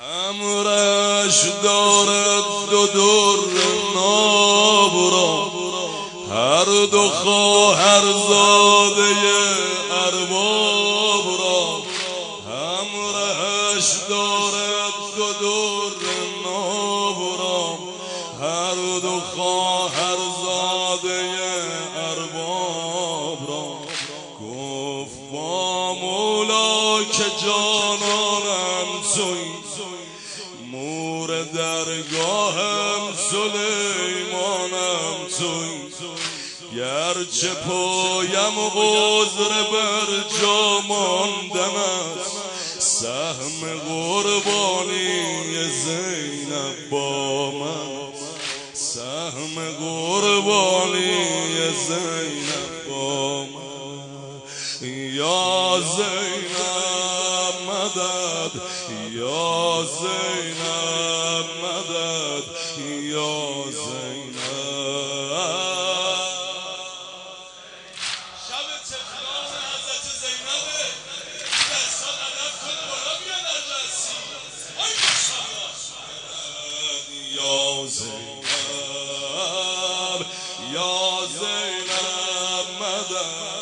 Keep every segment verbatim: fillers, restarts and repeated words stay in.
همرش دارد دو در ناب را، هر دو خواهر زاده ارباب را. همرش دارد دو در ناب را، هر دو خواهر زاده ارباب را. گفت با مولا که جانانم توی، مور درگاهم سلیمانم توی. گرچه پایم عذر بر جا ماندن است، سهم قربانی زینب با من، سهم قربانی زینب با من. یا زینب مدد، یا زینب مدد، یا زینب. شب تفلان حضرت زینبه، دستان علف کن بالا بیان الرسی. آی ماشاءالله. یا زینب، یا زینب مدد.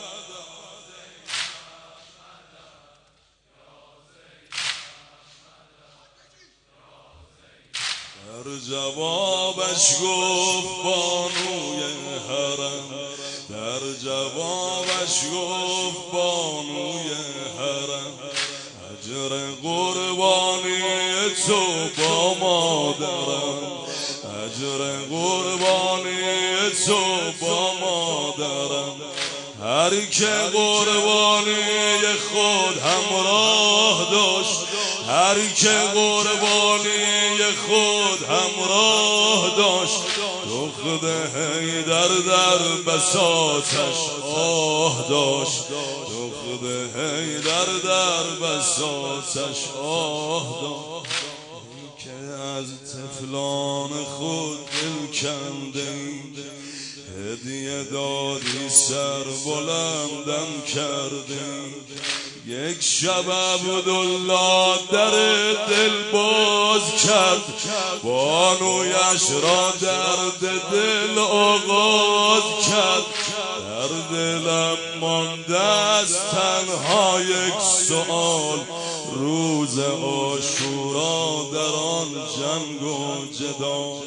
در جوابش گفت بانوی حرم، در جوابش گفت بانوی حرم. اجر قربانی تو با مادرم، اجر قربانی تو با مادرم. هر که قربانی خود همراه داشت، هر که قربانی خود همراه داشت. دخت حیدر در بساطش آه داشت، دخت حیدر در بساطش آه داشت. که از طفلان خود دل کنده، هدیه دادی سر بلندم کردی. یک شب عبدالله در دل باز کرد، بانویش را درد دل آغاز کرد. در دلم مانده است تنها یک سؤال، روز عاشورا در آن جنگ و جدال.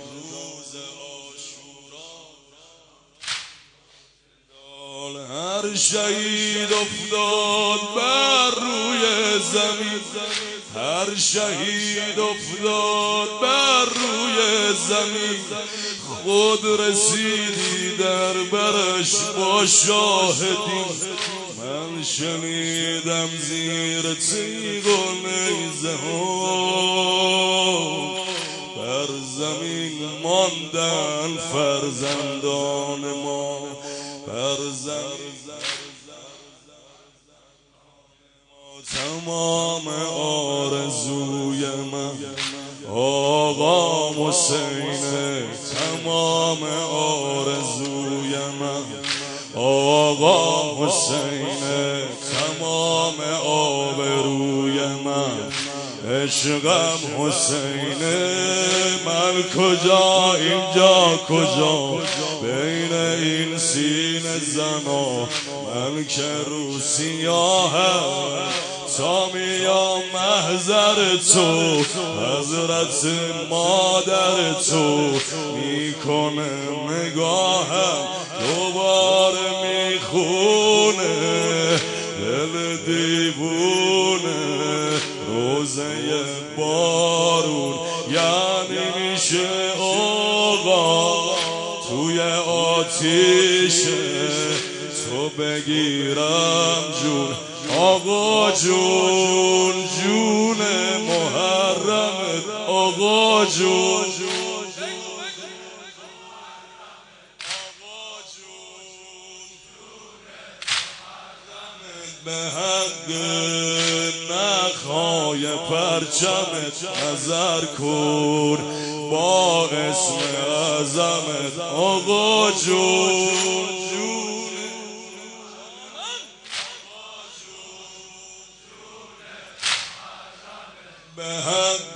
هر شهید افتاد بر روی زمین، هر شهید افتاد بر روی زمین. خود رسیدی در برش با شاهدی، من شنیدم زیر تیغ و نیزه ها بر زمین ماندن فرزندان ما. تمام آرزوی من آقا حسینه، تمام آرزوی من آقا حسینه. تمام آبروی من عشقم حسینه. من کجا اینجا کجا بین این سینه زنا، من که رو سیاهم تا میام محضر تو. حضرت مادر تو میکنه نگاهم، دوباره میخونه دل دیوونه. روزه بارون یعنی میشه آقا توی آتیشه، تو بگیرم جون آقا جون، جون محرمت آقا جون. به حق نخای پرچمت نظر کن، با اسم اعظمت آقا جون. به حق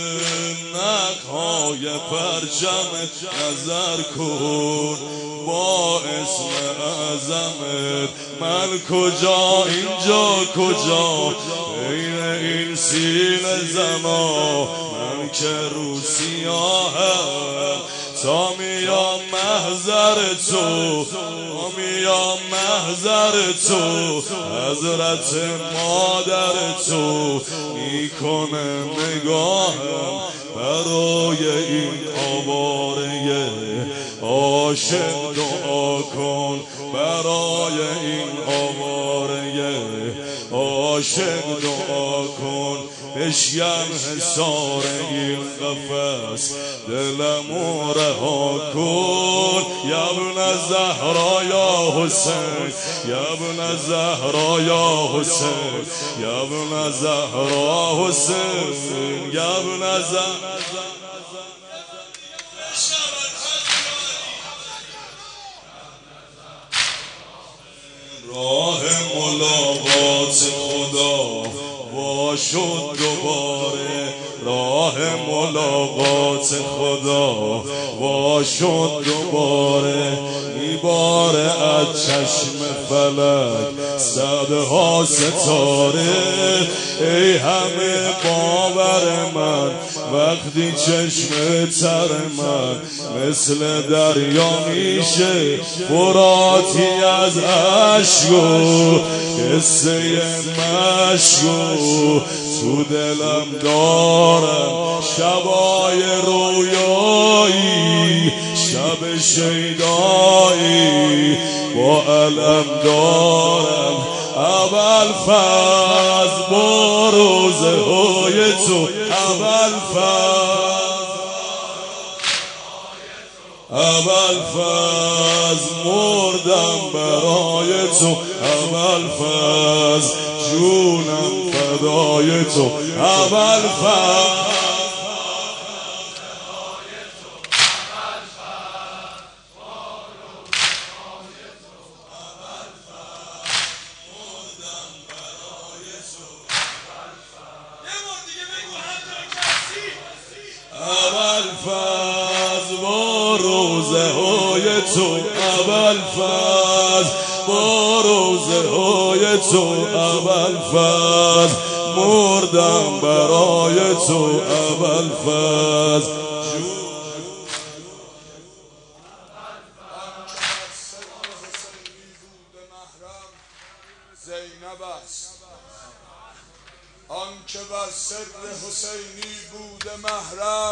نقهای پرچم نظر کن با اسم اعظمت. من کجا اینجا کجا بین این سیل زمان، من که رو سیاهم تا میام محضر تو، تا میام محضر تو. حضرت مادر تو میکنه نگاهم برای این آواره عاشق. دعا کن برای این آواره عاشق، دعا کن بشیم حصار این قفس، دلمو رها کن. یا ابن زهرا یا حسین، یا ابن زهرا یا حسین، یا ابن زهرا حسین، یا ابن زهرا. راه ملاقات خدا وا شد دوباره، راه ملاقات خدا وا شد دوباره. میباره از چشم فلک صدها ستاره. ای همه باور من وقتی چشم تر من مثل دریا میشه فراتی از عشقو، قصه مشکو تو دلم دارم. شبای رویایی شب شیدایی با علم دارم. اول فاز با روزه های تو، اول فاز، اول فاز مردم برای تو، اول فاز جونم فدای تو، اول فاز. اول فاز با روزه های تو، اول فاز با روزه های تو، اول فاز مردم برای تو، اول فاز. زینب است آن که بر سر حسینی بوده محرم،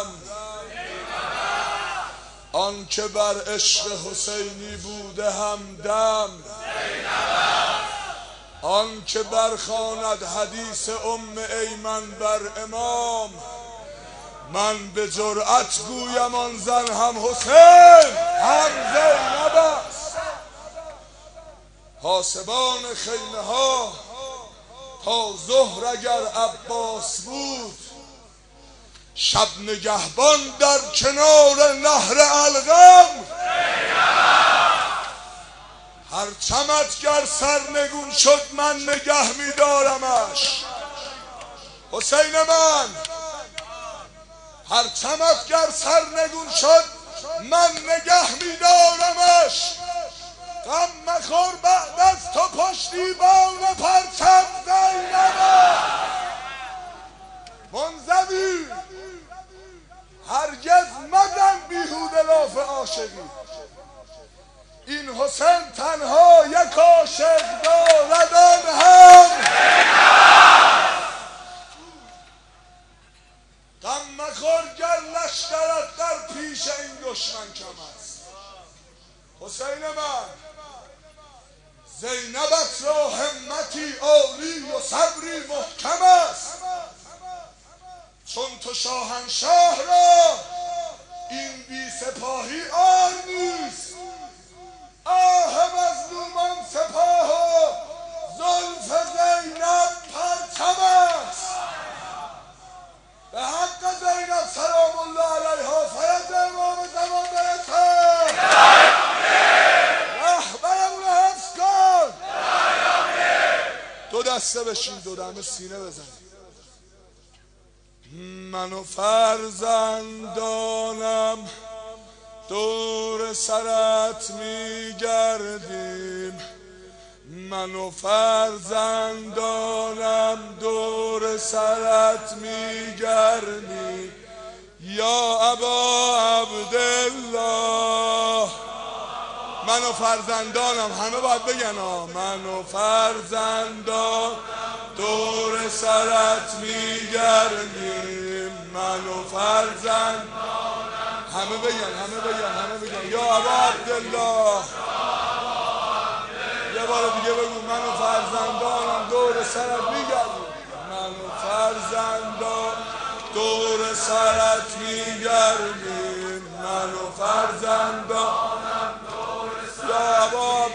آن که بر عشق حسینی بوده همدم، آن که برخواند حدیث ام ایمن بر امام. من به جرأت گویم آن زن هم حسین هم زینب است. حاسبان خیمه ها تا ظهر اگر عباس بود، شب نگهبان در کنار نهر القم. هر چمت گر سرنگون شد من نگه می‌دارمش حسین من، هر چمت گر سرنگون شد من نگه می‌دارمش. غم مخور بعد از تو پشتیبان پرچم زینب منزوی. هرگز مزن بیهوده لاف عاشقی، این حسین تنها یک عاشق دارد آن هم. غم مخور گر لشکرت در پیش این دشمن کم است حسین من. زینبت را همتی عالی و صبری محکم است، چون تو شاهنشاه را این بی سپاهی آر نیست. آه مظلومان سپاه و زلف زینب پرچم است. به حق زینب سلام الله علیها فیض امام زمان برسه. رهبرمون حفظ کن. دو دسته بشین، دو دمه سینه بزن. من و فرزندانم دور سرت میگردیم، من و فرزندانم دور سرت میگردیم یا ابا عبدالله. من و فرزندانم، همه باید بگن ها، من و فرزندان دور سرت میگردیم، من و فرزندانم، همه بگن همه بگن همه بگن یا ابا عبدالله. یه بار دیگه بگو من و فرزندانم دور سرت میگردیم، من و فرزندان دور سرت میگردیم، من و فرزندانم دور سرت. یا ابا